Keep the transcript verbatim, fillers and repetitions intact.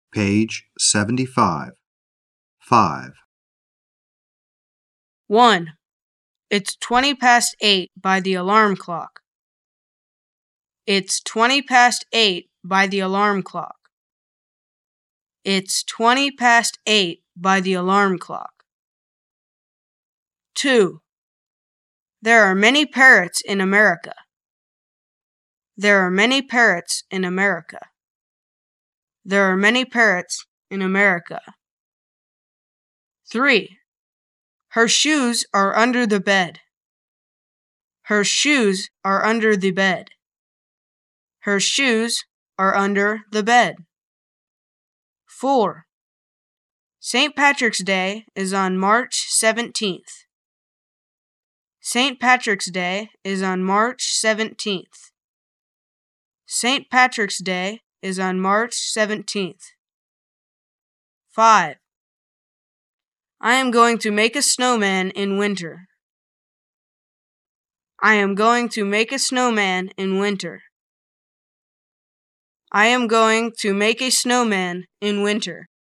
Page seventy-five. five. one. It's twenty past eight by the alarm clock. It's twenty past eight by the alarm clock. It's twenty past eight by the alarm clock. two. There are many parrots in America. There are many parrots in America. There are many parrots in America. three. Her shoes are under the bed. Her shoes are under the bed. Her shoes are under the bed. four. Saint Patrick's Day is on March seventeenth. Saint Patrick's Day is on March seventeenth. Saint Patrick's Day is on March seventeenth. five. I am going to make a snowman in winter. I am going to make a snowman in winter. I am going to make a snowman in winter.